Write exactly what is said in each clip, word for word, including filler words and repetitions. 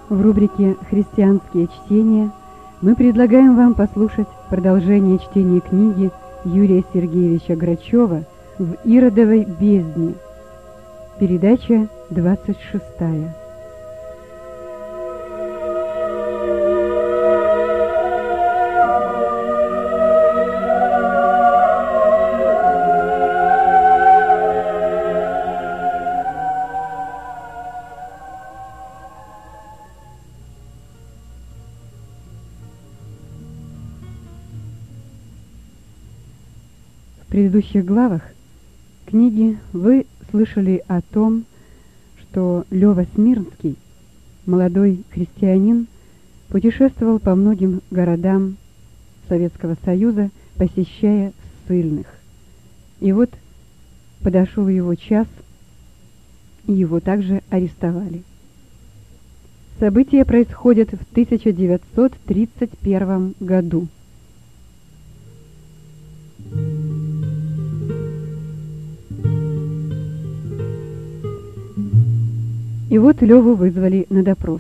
В рубрике «Христианские чтения» мы предлагаем вам послушать продолжение чтения книги Юрия Сергеевича Грачева «В Иродовой бездне». Передача двадцать шестая. В предыдущих главах книги вы слышали о том, что Лёва Смирнский, молодой христианин, путешествовал по многим городам Советского Союза, посещая ссыльных. И вот подошел его час, и его также арестовали. События происходят в тысяча девятьсот тридцать первом году. И вот Леву вызвали на допрос.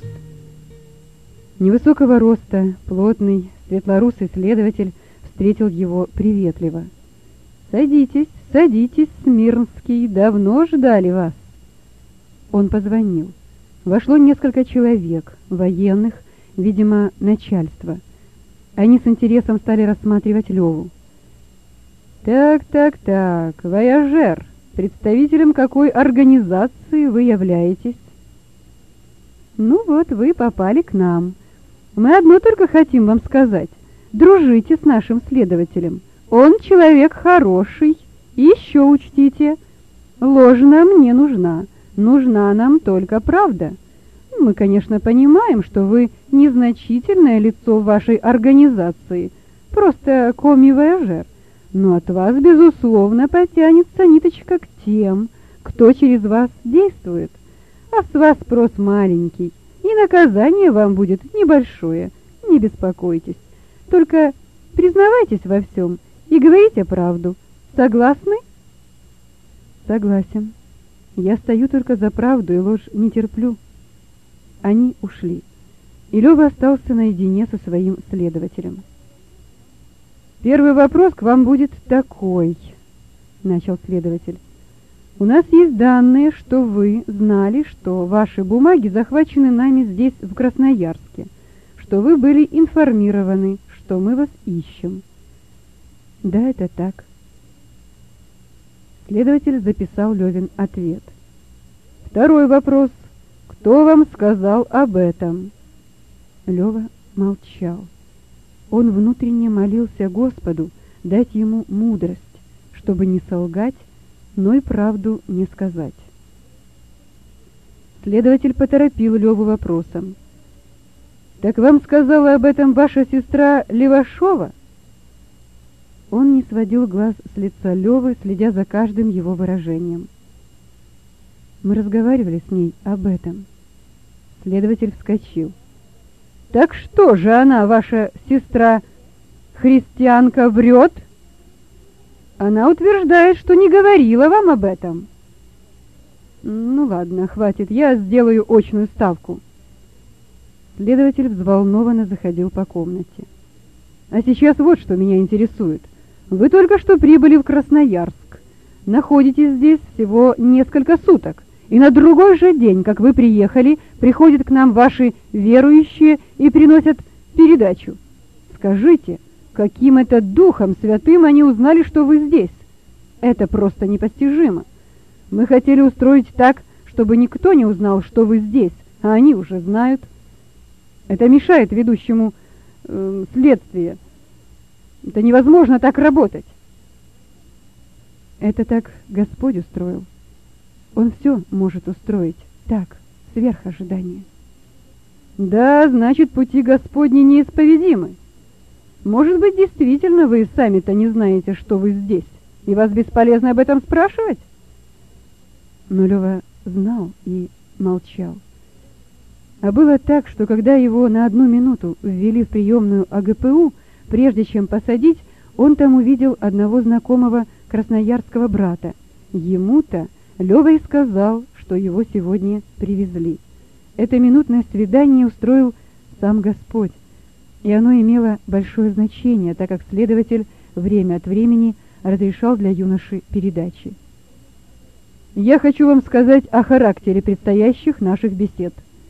Невысокого роста, плотный, светлорусый следователь встретил его приветливо. «Садитесь, садитесь, Смирнский, давно ждали вас». Он позвонил. Вошло несколько человек, военных, видимо, начальство. Они с интересом стали рассматривать Леву. «Так, так, так, вояжер, представителем какой организации вы являетесь?» «Ну вот, вы попали к нам. Мы одно только хотим вам сказать. Дружите с нашим следователем. Он человек хороший. И еще учтите, ложь нам не нужна. Нужна нам только правда. Мы, конечно, понимаем, что вы незначительное лицо в вашей организации, просто коми-вояжер. Но от вас, безусловно, потянется ниточка к тем, кто через вас действует. А с вас спрос маленький, и наказание вам будет небольшое, не беспокойтесь. Только признавайтесь во всем и говорите правду. Согласны?» «Согласен. Я стою только за правду и ложь не терплю». Они ушли, и Лёва остался наедине со своим следователем. «Первый вопрос к вам будет такой», — начал следователь. «У нас есть данные, что вы знали, что ваши бумаги захвачены нами здесь, в Красноярске, что вы были информированы, что мы вас ищем». «Да, это так». Следователь записал Левин ответ. «Второй вопрос. Кто вам сказал об этом?» Лева молчал. Он внутренне молился Господу дать ему мудрость, чтобы не солгать, но и правду не сказать. Следователь поторопил Леву вопросом. «Так вам сказала об этом ваша сестра Левашова?» Он не сводил глаз с лица Левы, следя за каждым его выражением. «Мы разговаривали с ней об этом». Следователь вскочил. «Так что же она, ваша сестра, христианка, врет?» «Она утверждает, что не говорила вам об этом». «Ну ладно, хватит, я сделаю очную ставку». Следователь взволнованно заходил по комнате. «А сейчас вот что меня интересует. Вы только что прибыли в Красноярск. Находитесь здесь всего несколько суток. И на другой же день, как вы приехали, приходят к нам ваши верующие и приносят передачу. Скажите, каким это духом святым они узнали, что вы здесь? Это просто непостижимо. Мы хотели устроить так, чтобы никто не узнал, что вы здесь, а они уже знают. Это мешает ведущему э, следствие. Это невозможно так работать». «Это так Господь устроил. Он все может устроить так, сверх ожидания». «Да, значит, пути Господни неисповедимы. Может быть, действительно, вы сами-то не знаете, что вы здесь, и вас бесполезно об этом спрашивать?» Но Лёва знал и молчал. А было так, что когда его на одну минуту ввели в приемную А Гэ Пэ У, прежде чем посадить, он там увидел одного знакомого красноярского брата. Ему-то Лёва и сказал, что его сегодня привезли. Это минутное свидание устроил сам Господь, и оно имело большое значение, так как следователь время от времени разрешал для юноши передачи. «Я хочу вам сказать о характере предстоящих наших бесед.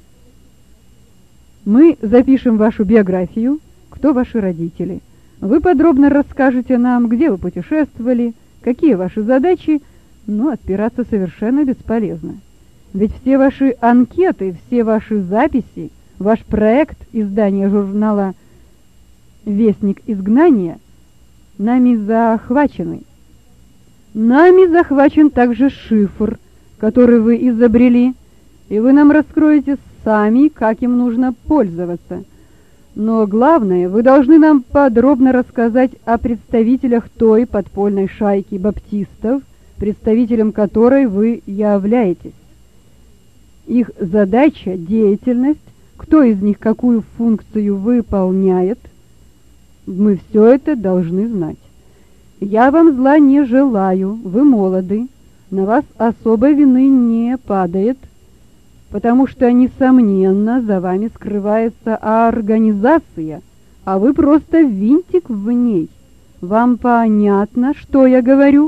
Мы запишем вашу биографию, кто ваши родители. Вы подробно расскажете нам, где вы путешествовали, какие ваши задачи, но отпираться совершенно бесполезно. Ведь все ваши анкеты, все ваши записи, ваш проект издания журнала «Вестник изгнания» нами захвачены. Нами захвачен также шифр, который вы изобрели, и вы нам раскроете сами, как им нужно пользоваться. Но главное, вы должны нам подробно рассказать о представителях той подпольной шайки баптистов, представителем которой вы являетесь. Их задача, деятельность, кто из них какую функцию выполняет, мы все это должны знать. Я вам зла не желаю, вы молоды, на вас особой вины не падает, потому что, несомненно, за вами скрывается организация, а вы просто винтик в ней. Вам понятно, что я говорю?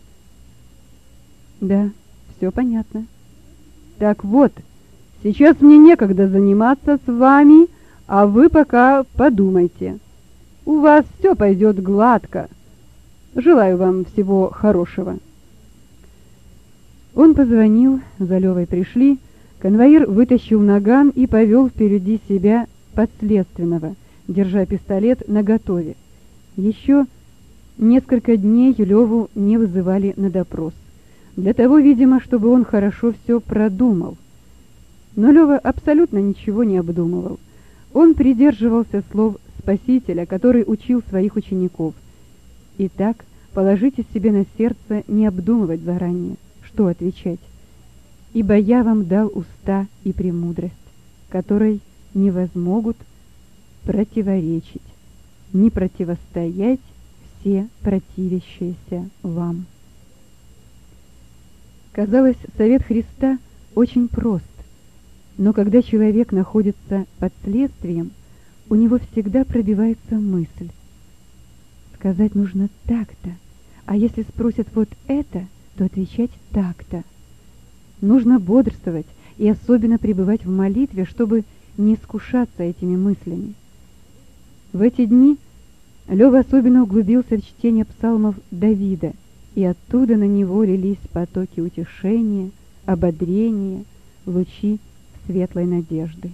Да, все понятно. Так вот, сейчас мне некогда заниматься с вами, а вы пока подумайте. У вас все пойдет гладко. Желаю вам всего хорошего. Он позвонил, за Левой пришли. Конвоир вытащил наган и повел впереди себя подследственного, держа пистолет наготове. Еще несколько дней Леву не вызывали на допрос. Для того, видимо, чтобы он хорошо все продумал. Но Лева абсолютно ничего не обдумывал. Он придерживался слов Спасителя, который учил своих учеников. Итак, положите себе на сердце не обдумывать заранее, что отвечать. Ибо я вам дал уста и премудрость, которой не возмогут противоречить, не противостоять все противящиеся вам. Казалось, совет Христа очень прост, но когда человек находится под следствием, у него всегда пробивается мысль. Сказать нужно так-то, а если спросят вот это, то отвечать так-то. Нужно бодрствовать и особенно пребывать в молитве, чтобы не искушаться этими мыслями. В эти дни Лева особенно углубился в чтение псалмов Давида, и оттуда на него лились потоки утешения, ободрения, лучи светлой надежды.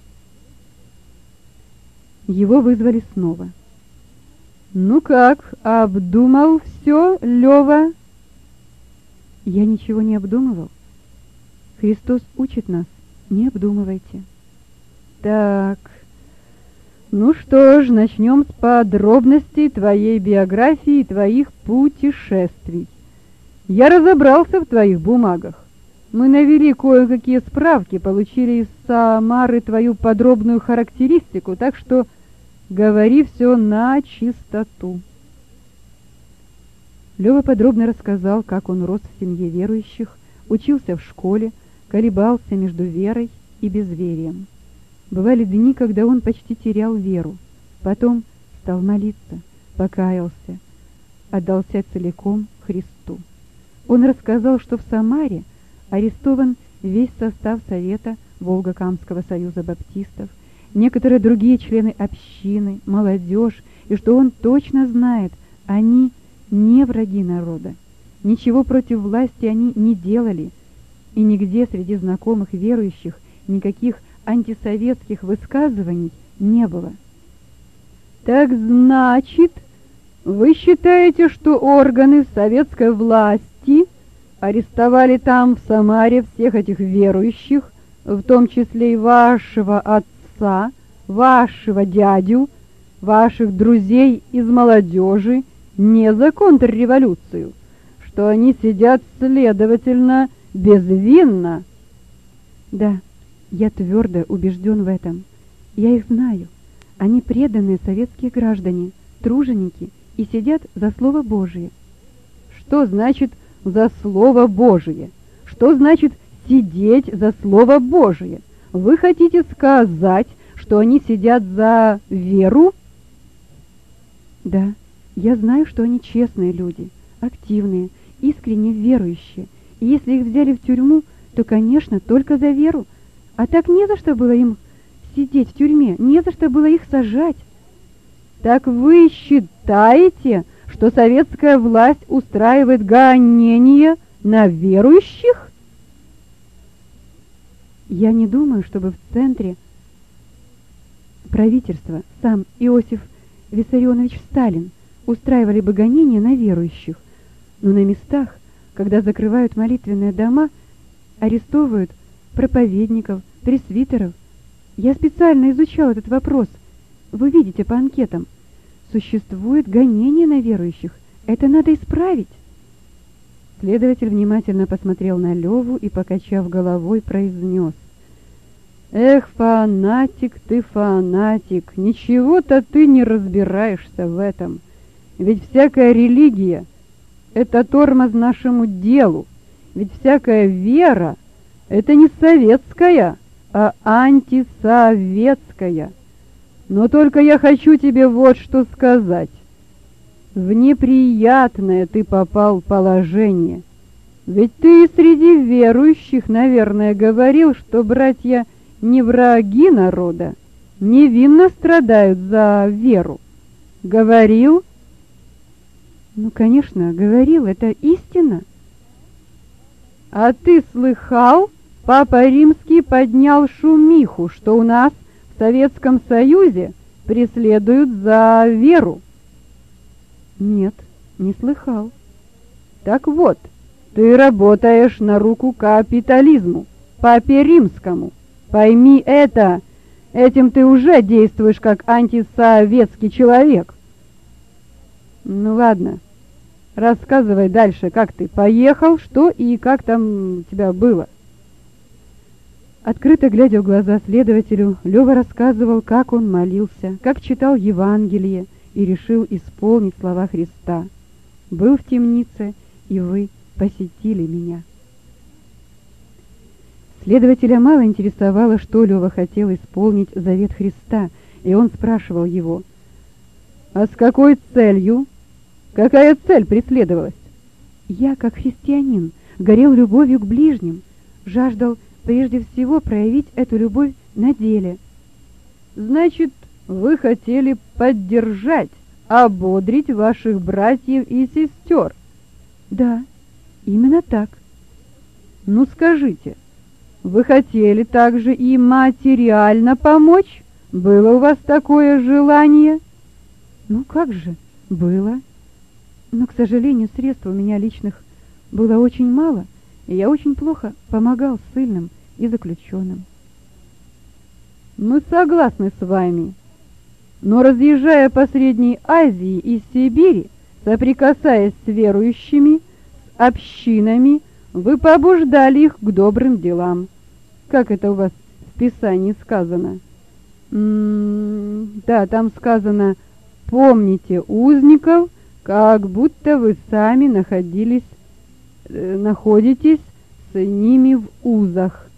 Его вызвали снова. «Ну как, обдумал все, Лева?» «Я ничего не обдумывал. Христос учит нас, не обдумывайте». «Так, ну что ж, начнем с подробностей твоей биографии и твоих путешествий. Я разобрался в твоих бумагах. Мы навели кое-какие справки, получили из Самары твою подробную характеристику, так что говори все на чистоту». Лева подробно рассказал, как он рос в семье верующих, учился в школе, колебался между верой и безверием. Бывали дни, когда он почти терял веру, потом стал молиться, покаялся, отдался целиком Христу. Он рассказал, что в Самаре арестован весь состав Совета Волго-Камского союза баптистов, некоторые другие члены общины, молодежь, и что он точно знает, они не враги народа. Ничего против власти они не делали, и нигде среди знакомых верующих никаких антисоветских высказываний не было. «Так значит, вы считаете, что органы советской власти арестовали там, в Самаре, всех этих верующих, в том числе и вашего отца, вашего дядю, ваших друзей из молодежи, не за контрреволюцию, что они сидят, следовательно, безвинно?» «Да, я твердо убежден в этом. Я их знаю. Они преданные советские граждане, труженики и сидят за Слово Божие». «Что значит «за Слово Божие»? Что значит «сидеть за Слово Божие»? Вы хотите сказать, что они сидят за веру? Да, я знаю, что они честные люди, активные, искренне верующие. И если их взяли в тюрьму, то, конечно, только за веру. А так не за что было им сидеть в тюрьме, не за что было их сажать. Так вы считаете, что советская власть устраивает гонения на верующих? Я не думаю, чтобы в центре правительства сам Иосиф Виссарионович Сталин устраивали бы гонения на верующих, но на местах, когда закрывают молитвенные дома, арестовывают проповедников, пресвитеров. Я специально изучал этот вопрос. Вы видите по анкетам. Существует гонение на верующих. Это надо исправить. Следователь внимательно посмотрел на Леву и, покачав головой, произнес: «Эх, фанатик ты, фанатик, ничего-то ты не разбираешься в этом. Ведь всякая религия — это тормоз нашему делу. Ведь всякая вера — это не советская, а антисоветская. Но только я хочу тебе вот что сказать. В неприятное ты попал положение. Ведь ты и среди верующих, наверное, говорил, что братья не враги народа, невинно страдают за веру. Говорил?» «Ну, конечно, говорил, это истина». «А ты слыхал, Папа Римский поднял шумиху, что у нас в Советском Союзе преследуют за веру?» «Нет, не слыхал». «Так вот, ты работаешь на руку капитализму, Папе Римскому. Пойми это, этим ты уже действуешь как антисоветский человек». «Ну ладно, рассказывай дальше, как ты поехал, что и как там у тебя было». Открыто глядя в глаза следователю, Лёва рассказывал, как он молился, как читал Евангелие и решил исполнить слова Христа. «Был в темнице, и вы посетили меня». Следователя мало интересовало, что Лёва хотел исполнить завет Христа, и он спрашивал его: «А с какой целью? Какая цель преследовалась?» «Я, как христианин, горел любовью к ближним, жаждал прежде всего проявить эту любовь на деле». «Значит, вы хотели поддержать, ободрить ваших братьев и сестер?» «Да, именно так». «Ну скажите, вы хотели также и материально помочь? Было у вас такое желание?» «Ну как же, было. Но, к сожалению, средств у меня личных было очень мало, и я очень плохо помогал ссыльным и заключенным». «Мы согласны с вами. Но, разъезжая по Средней Азии и Сибири, соприкасаясь с верующими, с общинами, вы побуждали их к добрым делам. Как это у вас в Писании сказано?» М-м, да, там сказано: «Помните узников, как будто вы сами находились, э, находитесь с ними в узах».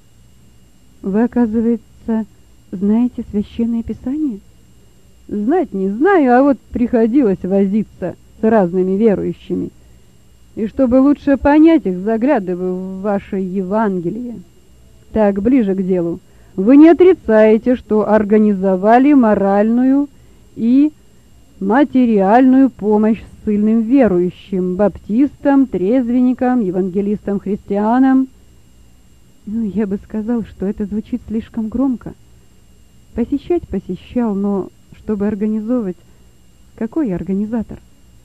«Вы, оказывается, знаете Священное Писание?» «Знать не знаю, а вот приходилось возиться с разными верующими. И чтобы лучше понять их, заглядываю в ваше Евангелие. Так, ближе к делу. Вы не отрицаете, что организовали моральную и материальную помощь ссыльным верующим, баптистам, трезвенникам, евангелистам, христианам?» «Ну, я бы сказал, что это звучит слишком громко. Посещать посещал, но чтобы организовывать... Какой я организатор?»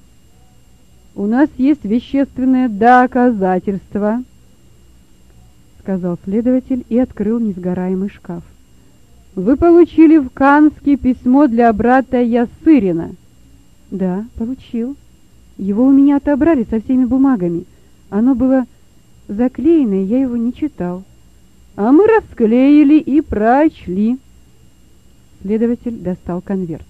«У нас есть вещественное доказательство», — сказал следователь и открыл несгораемый шкаф. «Вы получили в Канске письмо для брата Ясырина?» «Да, получил. Его у меня отобрали со всеми бумагами. Оно было заклеено, и я его не читал». «А мы расклеили и прочли». Следователь достал конверт.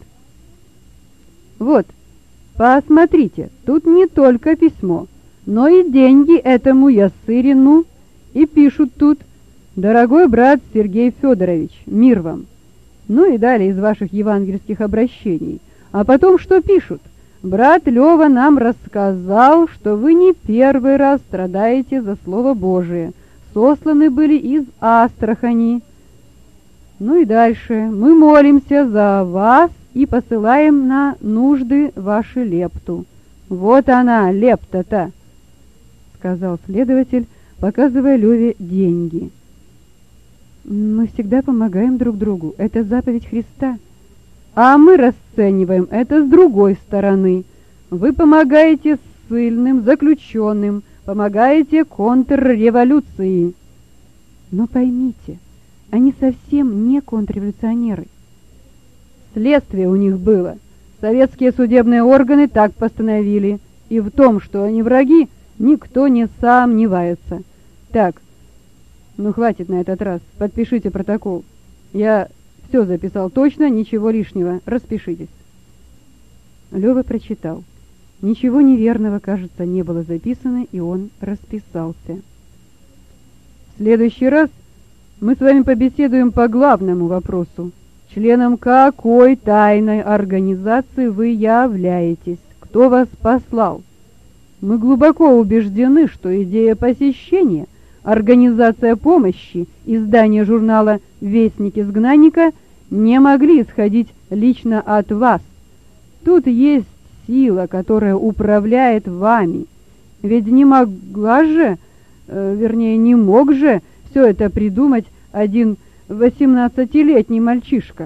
«Вот, посмотрите, тут не только письмо, но и деньги этому Ясырину, и пишут тут: «Дорогой брат Сергей Федорович, мир вам!» Ну и далее из ваших евангельских обращений. А потом что пишут? «Брат Лева нам рассказал, что вы не первый раз страдаете за Слово Божие. Сосланы были из Астрахани». Ну и дальше. «Мы молимся за вас и посылаем на нужды ваши лепту». «Вот она, лепта-то», — сказал следователь, показывая Леве деньги. «Мы всегда помогаем друг другу. Это заповедь Христа. А мы расцениваем это с другой стороны. Вы помогаете ссыльным, заключенным, помогаете контрреволюции». Но поймите, они совсем не контрреволюционеры. Следствие у них было. Советские судебные органы так постановили. И в том, что они враги, никто не сомневается. Так, ну хватит на этот раз. Подпишите протокол. Я все записал точно, ничего лишнего. Распишитесь. Лева прочитал. Ничего неверного, кажется, не было записано, и он расписался. В следующий раз мы с вами побеседуем по главному вопросу. Членом какой тайной организации вы являетесь? Кто вас послал? Мы глубоко убеждены, что идея посещения, организация помощи, издание журнала «Вестник изгнанника» не могли исходить лично от вас. Тут есть сила, которая управляет вами. Ведь не могла же, э, вернее, не мог же все это придумать один восемнадцатилетний мальчишка.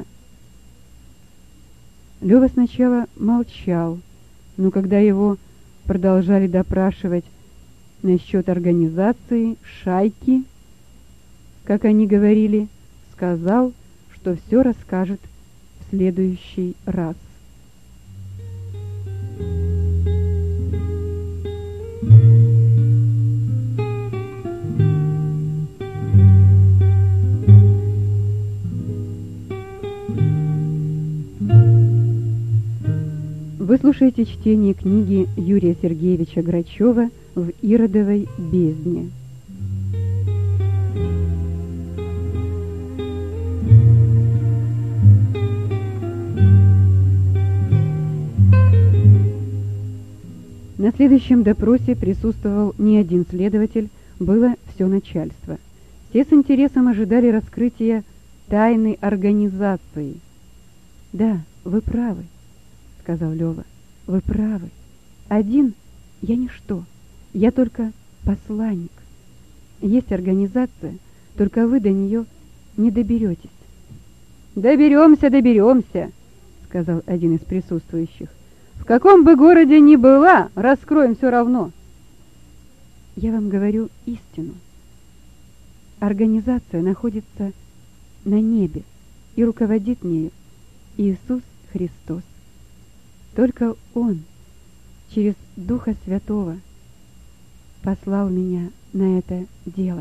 Лева сначала молчал, но когда его продолжали допрашивать насчет организации, шайки, как они говорили, сказал, что все расскажет в следующий раз. Вы слушаете чтение книги Юрия Сергеевича Грачева «В Иродовой бездне». На следующем допросе присутствовал не один следователь, было все начальство. Все с интересом ожидали раскрытия тайной организации. «Да, вы правы», — сказал Лева, — «вы правы. Один я ничто, я только посланник. Есть организация, только вы до нее не доберетесь». «Доберемся, доберемся», — сказал один из присутствующих. «В каком бы городе ни была, раскроем все равно». Я вам говорю истину. Организация находится на небе, и руководит нею Иисус Христос. Только Он через Духа Святого послал меня на это дело.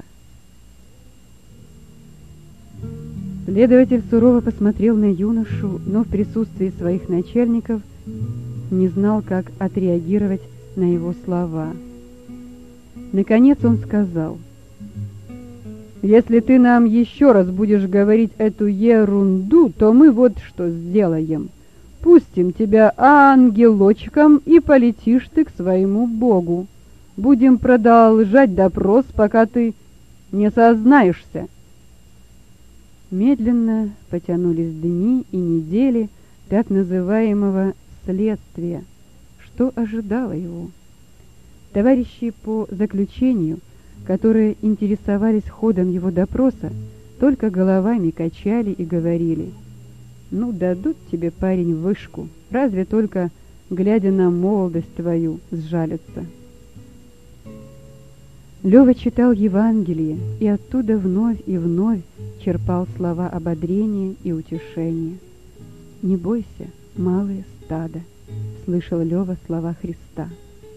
Следователь сурово посмотрел на юношу, но в присутствии своих начальников не знал, как отреагировать на его слова. Наконец он сказал: «Если ты нам еще раз будешь говорить эту ерунду, то мы вот что сделаем. Пустим тебя ангелочком, и полетишь ты к своему Богу. Будем продолжать допрос, пока ты не сознаешься». Медленно потянулись дни и недели так называемого следствия. Что ожидало его? Товарищи по заключению, которые интересовались ходом его допроса, только головами качали и говорили: «Ну, дадут тебе, парень, вышку, разве только, глядя на молодость твою, сжалятся». Лева читал Евангелие и оттуда вновь и вновь черпал слова ободрения и утешения. «Не бойся, малое стадо», — слышал Лева слова Христа.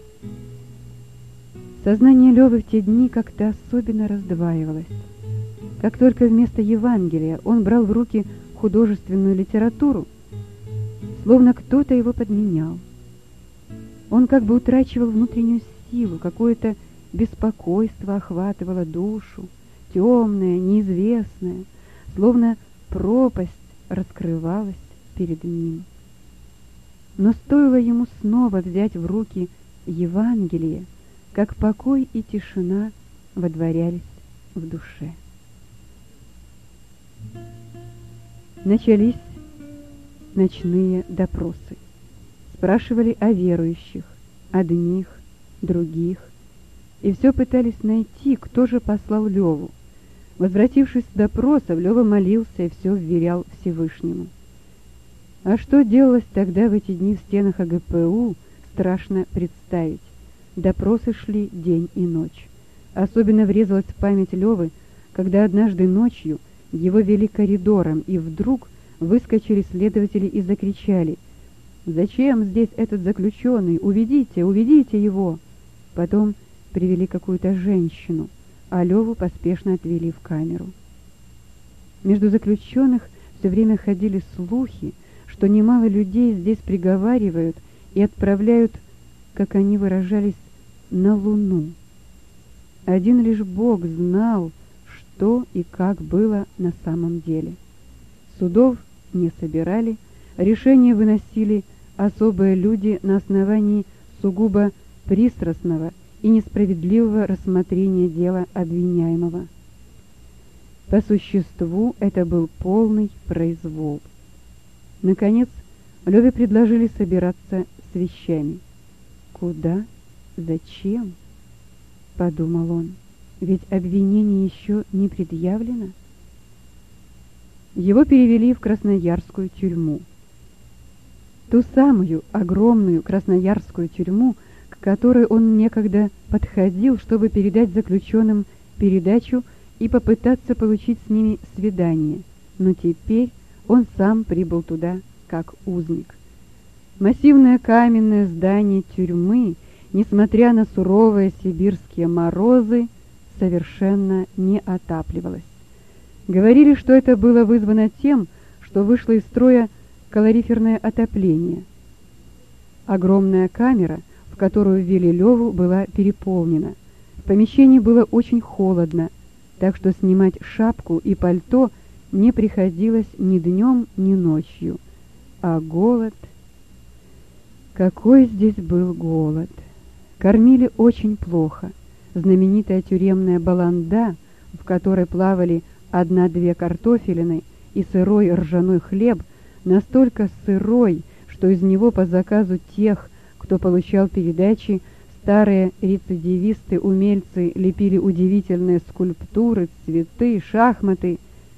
Сознание Левы в те дни как-то особенно раздваивалось. Как только вместо Евангелия он брал в руки художественную литературу, словно кто-то его подменял. Он как бы утрачивал внутреннюю силу, какое-то беспокойство охватывало душу, темное, неизвестное, словно пропасть раскрывалась перед ним. Но стоило ему снова взять в руки Евангелие, как покой и тишина водворялись в душе. Начались ночные допросы. Спрашивали о верующих, одних, других, и все пытались найти, кто же послал Леву. Возвратившись с допросов, Лева молился и все вверял Всевышнему. А что делалось тогда в эти дни в стенах АГПУ, страшно представить. Допросы шли день и ночь. Особенно врезалась в память Левы, когда однажды ночью его вели коридором, и вдруг выскочили следователи и закричали: «Зачем здесь этот заключенный? Уведите, уведите его!» Потом привели какую-то женщину, а Леву поспешно отвели в камеру. Между заключенных все время ходили слухи, что немало людей здесь приговаривают и отправляют, как они выражались, на Луну. Один лишь Бог знал, что и как было на самом деле. Судов не собирали, решения выносили особые люди на основании сугубо пристрастного и несправедливого рассмотрения дела обвиняемого. По существу это был полный произвол. Наконец, Леве предложили собираться с вещами. «Куда? Зачем?» — подумал он. «Ведь обвинение еще не предъявлено». Его перевели в Красноярскую тюрьму. Ту самую огромную Красноярскую тюрьму, к которой он некогда подходил, чтобы передать заключенным передачу и попытаться получить с ними свидание. Но теперь он сам прибыл туда как узник. Массивное каменное здание тюрьмы, несмотря на суровые сибирские морозы, совершенно не отапливалось. Говорили, что это было вызвано тем, что вышло из строя калориферное отопление. Огромная камера, в которую ввели Леву, была переполнена. В помещении было очень холодно, так что снимать шапку и пальто не приходилось ни днем, ни ночью. А голод... Какой здесь был голод! Кормили очень плохо. Знаменитая тюремная баланда, в которой плавали одна-две картофелины и сырой ржаной хлеб, настолько сырой, что из него по заказу тех, кто получал передачи, старые рецидивисты-умельцы лепили удивительные скульптуры, цветы, шахматы.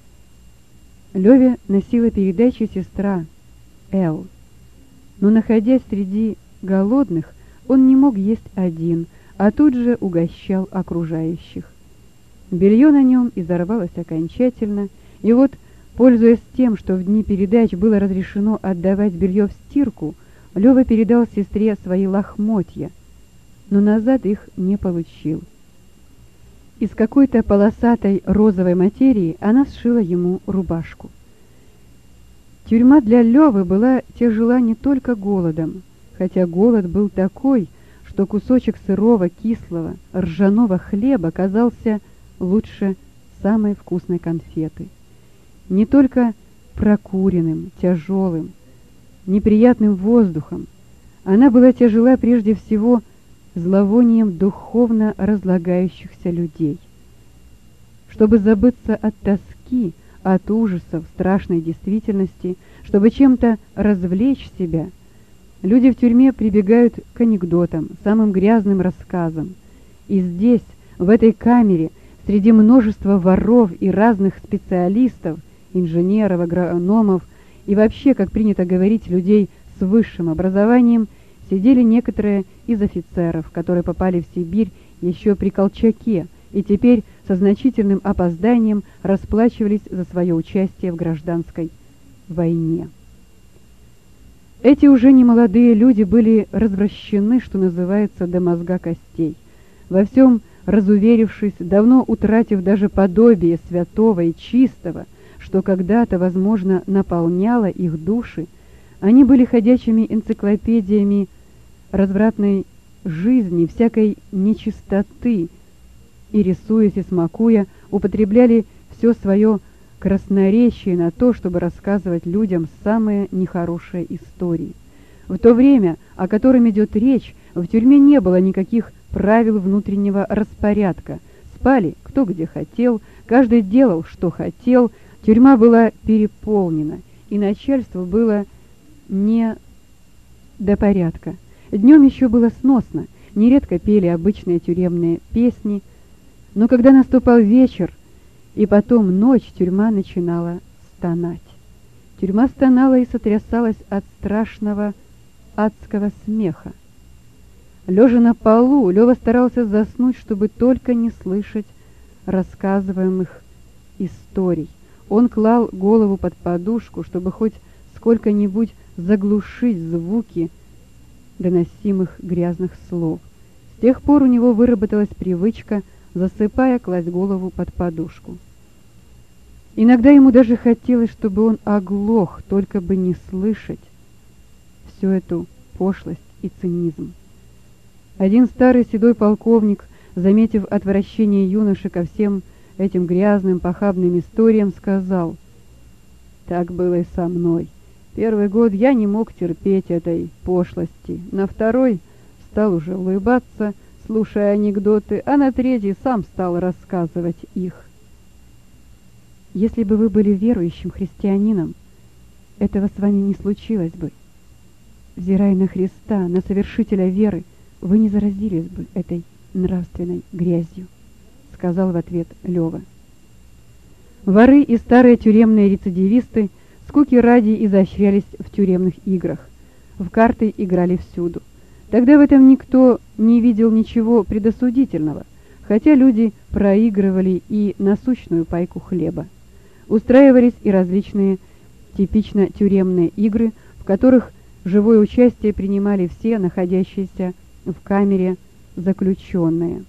Леве носила передачи сестра Эл. Но, находясь среди голодных, он не мог есть один, а тут же угощал окружающих. Белье на нем изорвалось окончательно, и вот, пользуясь тем, что в дни передач было разрешено отдавать белье в стирку, Лева передал сестре свои лохмотья, но назад их не получил. Из какой-то полосатой розовой материи она сшила ему рубашку. Тюрьма для Левы была тяжела не только голодом, хотя голод был такой, что кусочек сырого, кислого, ржаного хлеба казался лучше самой вкусной конфеты. Не только прокуренным, тяжелым, неприятным воздухом, она была тяжела прежде всего зловонием духовно разлагающихся людей. Чтобы забыться от тоски, от ужасов страшной действительности, чтобы чем-то развлечь себя, люди в тюрьме прибегают к анекдотам, самым грязным рассказам. И здесь, в этой камере, среди множества воров и разных специалистов, инженеров, агрономов и вообще, как принято говорить, людей с высшим образованием, сидели некоторые из офицеров, которые попали в Сибирь еще при Колчаке и теперь со значительным опозданием расплачивались за свое участие в гражданской войне. Эти уже немолодые люди были развращены, что называется, до мозга костей. Во всем разуверившись, давно утратив даже подобие святого и чистого, что когда-то, возможно, наполняло их души, они были ходячими энциклопедиями развратной жизни, всякой нечистоты, и, рисуясь и смакуя, употребляли все свое красноречие на то, чтобы рассказывать людям самые нехорошие истории. В то время, о котором идет речь, в тюрьме не было никаких правил внутреннего распорядка. Спали кто где хотел, каждый делал, что хотел, тюрьма была переполнена, и начальство было не до порядка. Днем еще было сносно, нередко пели обычные тюремные песни, но когда наступал вечер и потом ночь, тюрьма начинала стонать. Тюрьма стонала и сотрясалась от страшного адского смеха. Лежа на полу, Лёва старался заснуть, чтобы только не слышать рассказываемых историй. Он клал голову под подушку, чтобы хоть сколько-нибудь заглушить звуки доносимых грязных слов. С тех пор у него выработалась привычка, засыпая, класть голову под подушку. Иногда ему даже хотелось, чтобы он оглох, только бы не слышать всю эту пошлость и цинизм. Один старый седой полковник, заметив отвращение юноши ко всем этим грязным похабным историям, сказал: «Так было и со мной. Первый год я не мог терпеть этой пошлости, на второй стал уже улыбаться, слушая анекдоты, а на третий сам стал рассказывать их». Если бы вы были верующим христианином, этого с вами не случилось бы. Взирая на Христа, на совершителя веры, вы не заразились бы этой нравственной грязью, сказал в ответ Лёва. Воры и старые тюремные рецидивисты скуки ради изощрялись в тюремных играх. В карты играли всюду. Тогда в этом никто не видел ничего предосудительного, хотя люди проигрывали и насущную пайку хлеба. Устраивались и различные типично тюремные игры, в которых живое участие принимали все находящиеся в камере заключенные.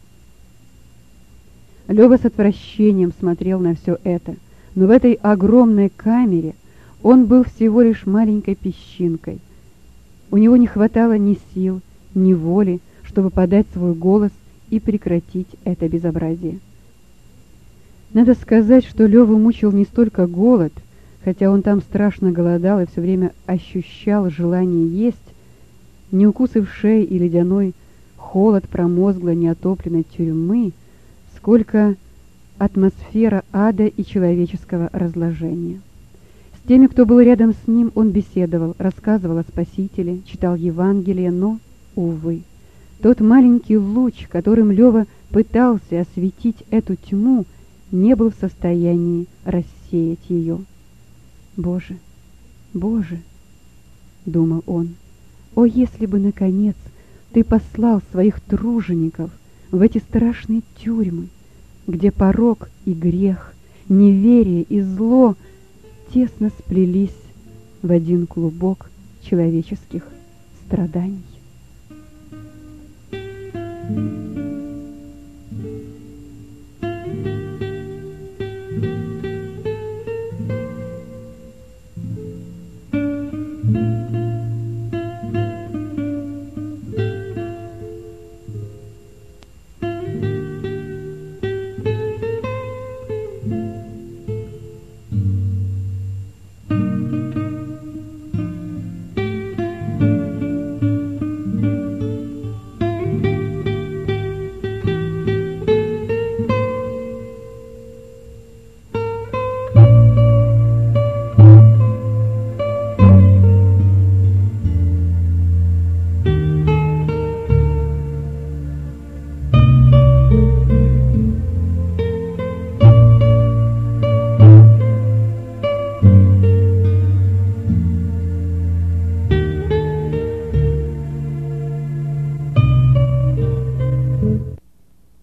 Лёва с отвращением смотрел на все это, но в этой огромной камере он был всего лишь маленькой песчинкой. У него не хватало ни сил, ни воли, чтобы подать свой голос и прекратить это безобразие. Надо сказать, что Лёву мучил не столько голод, хотя он там страшно голодал и все время ощущал желание есть, не укусы в шее и ледяной холод промозглой неотопленной тюрьмы, сколько атмосфера ада и человеческого разложения. С теми, кто был рядом с ним, он беседовал, рассказывал о Спасителе, читал Евангелие, но, увы, тот маленький луч, которым Лёва пытался осветить эту тьму, не был в состоянии рассеять ее. «Боже, Боже!» — думал он. «О, если бы, наконец, Ты послал своих тружеников в эти страшные тюрьмы, где порок и грех, неверие и зло тесно сплелись в один клубок человеческих страданий».